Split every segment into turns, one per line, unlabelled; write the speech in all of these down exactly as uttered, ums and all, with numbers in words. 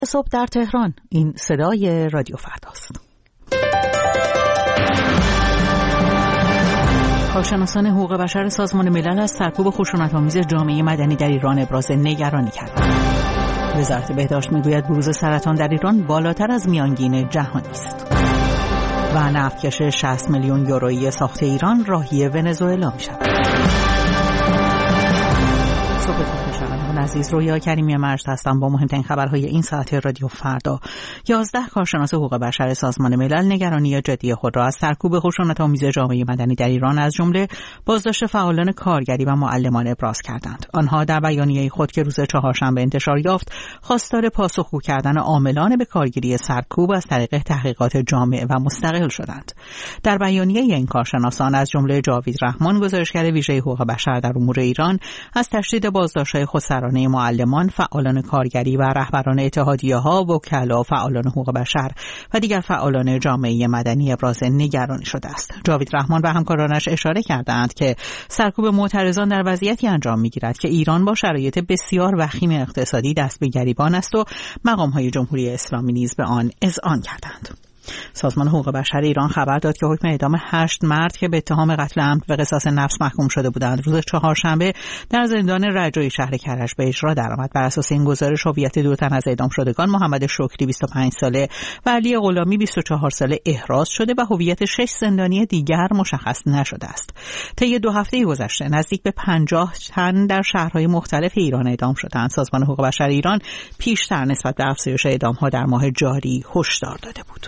صبح در تهران. این صدای رادیو فرداست. کارشناسان حقوق بشر سازمان ملل از سرکوب خشونت‌آمیز جامعه مدنی در ایران ابراز نگرانی کردند. وزارت بهداشت میگوید بروز سرطان در ایران بالاتر از میانگین جهانی است. و نفتکش شصت میلیون یورویی ساخت ایران راهی ونزوئلا می‌شود. عزیز، رویا کریمی مرشد هستم با مهمترین خبرهای این ساعت رادیو فردا. یازده کارشناس حقوق بشر سازمان ملل نگرانی جدی خود را از سرکوب خشونت‌آمیز جامعه مدنی در ایران از جمله بازداشت فعالان کارگری و معلمان ابراز کردند. آنها در بیانیه خود که روز چهارشنبه انتشار یافت خواستار پاسخگو کردن عاملان به کارگیری سرکوب از طریق تحقیقات جامع و مستقل شدند. در بیانیه این کارشناسان از جمله جاوید رحمان، گزارشگر ویژه حقوق بشر در امور ایران، از تشدید بازداشت‌های خودسرانه معلمان، فعالان کارگری و رهبران اتحادیه‌ها، وکلا، فعالان حقوق بشر و دیگر فعالان جامعه مدنی ابراز نگرانی شده است. جاوید رحمان و همکارانش اشاره کردند که سرکوب معترضان در وضعیتی انجام می‌گیرد که ایران با شرایط بسیار وخیم اقتصادی دست به گریبان است و مقام‌های جمهوری اسلامی نیز به آن اذعان کردند. سازمان حقوق بشر ایران خبر داد که حکم اعدام هشت مرد که به اتهام قتل عمد به قصاص نفس محکوم شده بودند روز چهارشنبه در زندان رجایی شهر کرج به اجرا درآمد. بر اساس این گزارش هویت دو تن از اعدام شدگان، محمد شکری بیست و پنج ساله و علی غلامی بیست و چهار ساله احراز شده و هویت شش زندانی دیگر مشخص نشده است. طی دو هفته گذشته نزدیک به پنجاه تن در شهرهای مختلف ایران اعدام شدند. سازمان حقوق بشر ایران پیشتر نسبت به افزایش اعدام‌ها در ماه جاری هشدار داده بود.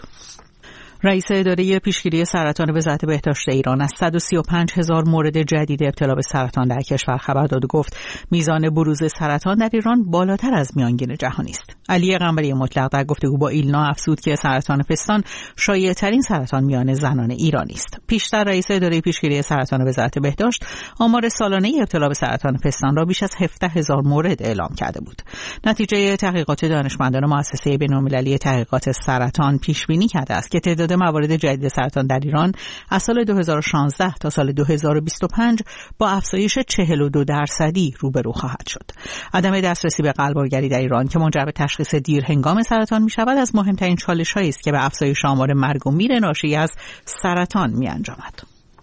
رئیس اداره پیشگیری سرطان وزارت بهداشت ایران از صد و سی و پنج هزار مورد جدید ابتلا به سرطان در کشور خبر داد و گفت میزان بروز سرطان در ایران بالاتر از میانگین جهانی است. علی قنبری مطلق در گفتگو با ایلنا افزود که سرطان پستان شایع‌ترین سرطان میان زنان ایرانی است. پیشتر رئیس اداره پیشگیری سرطان وزارت بهداشت آمار سالانه ابتلا به سرطان پستان را بیش از هفده هزار مورد اعلام کرده بود. نتیجه تحقیقات دانشمندان مؤسسه بین‌المللی تحقیقات سرطان پیش بینی کرده است که تعداد موارد جدید سرطان در ایران از سال دو هزار و شانزده تا سال دو هزار و بیست و پنج با افزایش چهل و دو درصدی روبرو خواهد شد. عدم دسترسی به قلب‌آلگری در ایران که منجر به تشخیص دیر هنگام سرطان می‌شود از مهمترین چالش‌هایی است که به افزایش آمار مرگ و میر ناشی از سرطان می‌انجامد.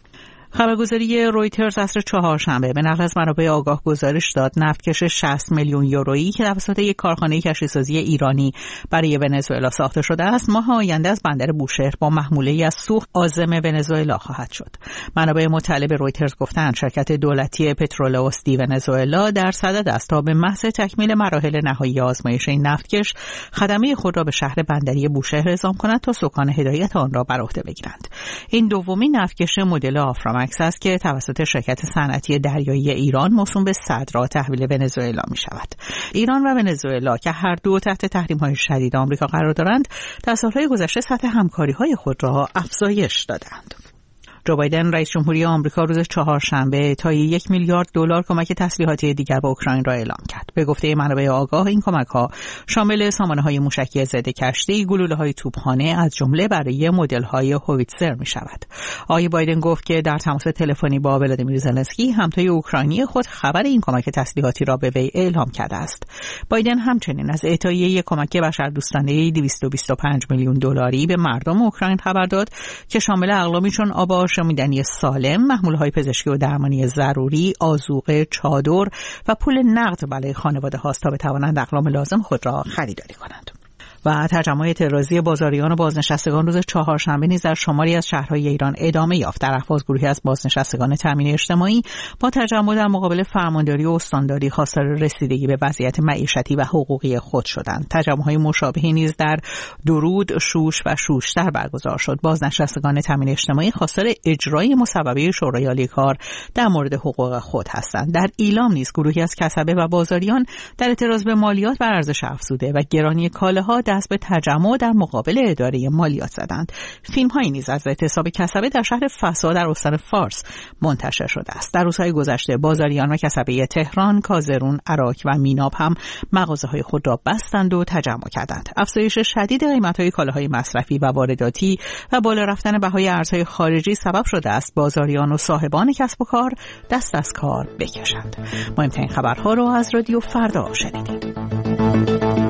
خبرگزاری رویترز عصر چهارشنبه به نقل از منابع آگاه گزارش داد نفتکش شصت میلیون یورویی که توسط یک کارخانه کشتیسازی ایرانی برای ونزوئلا ساخته شده است ماه آینده از بندر بوشهر با محموله‌ای از سوخت عازم ونزوئلا خواهد شد. منابع مطلع به رویترز گفتند شرکت دولتی پترولئوس دی ونزوئلا در صدد است تا به محض تکمیل مراحل نهایی آزمایش این نفتکش خدمه خود را به شهر بندری بوشهر اعزام کند تا سکان هدایت آن را بر عهده بگیرند. این دومین نفتکش مدل آفرام مکس است که توسط شرکت صنعتی دریایی ایران موسوم به صدرا تحویل ونزوئلا می شود. ایران و ونزوئلا که هر دو تحت تحریم‌های شدید آمریکا قرار دارند، در سالهای گذشته سطح همکاری‌های خود را افزایش دادند. جو بایدن رئیس جمهوری آمریکا روز چهارشنبه تا یک میلیارد دلار کمک تسلیحاتی دیگر به اوکراین را اعلام کرد. به گفته منابع آگاه این کمک‌ها شامل سامانه‌های موشکی ضد کشتی، گلوله‌های توپخانه از جمله برای مدل‌های هویتزر می‌شود. آقای بایدن گفت که در تماس تلفنی با ولادیمیر زلنسکی همتای اوکراینی خود خبر این کمک تسلیحاتی را به وی اعلام کرده است. بایدن همچنین از اعطای کمک بشردوستانه دویست و بیست و پنج میلیون دلاری به مردم اوکراین خبر داد که شامل اقلامی چون آب آشامیدنی سالم، محموله‌های پزشکی و درمانی ضروری، آذوقه، چادر و پول نقد برای خانواده هاست تا بتوانند اقلام لازم خود را خریداری کنند. و تجمع اعتراضی بازاریان و بازنشستگان روز چهارشنبه نیز در شماری از شهرهای ایران ادامه یافت. در اهواز گروهی از بازنشستگان تامین اجتماعی با تجمع در مقابل فرمانداری و استانداری خواستار رسیدگی به وضعیت معیشتی و حقوقی خود شدند. تجمع‌های مشابهی نیز در درود، شوش و شوشتر برگزار شد. بازنشستگان تامین اجتماعی خواستار اجرای مصوبه شورای عالی کار در مورد حقوق خود هستند. در ایلام نیز گروهی از کسبه و بازاریان در اعتراض به مالیات بر ارزش افزوده و گرانی کالاها دست به تجمع در مقابل اداره مالیات زدند. فیلم‌هایی نیز از اعتصاب کسبه در شهر فسا در استان فارس منتشر شده است. در روزهای گذشته بازاریان و کسبه تهران، کازرون، عراق و میناب هم مغازه‌های خود را بستند و تجمع کردند. افزایش شدید قیمت‌های کالاهای مصرفی و وارداتی و بالا رفتن بهای ارزهای خارجی سبب شده است بازاریان و صاحبان کسب و کار دست از کار بکشند. مهمترین خبرها را از رادیو فردا شنیدید.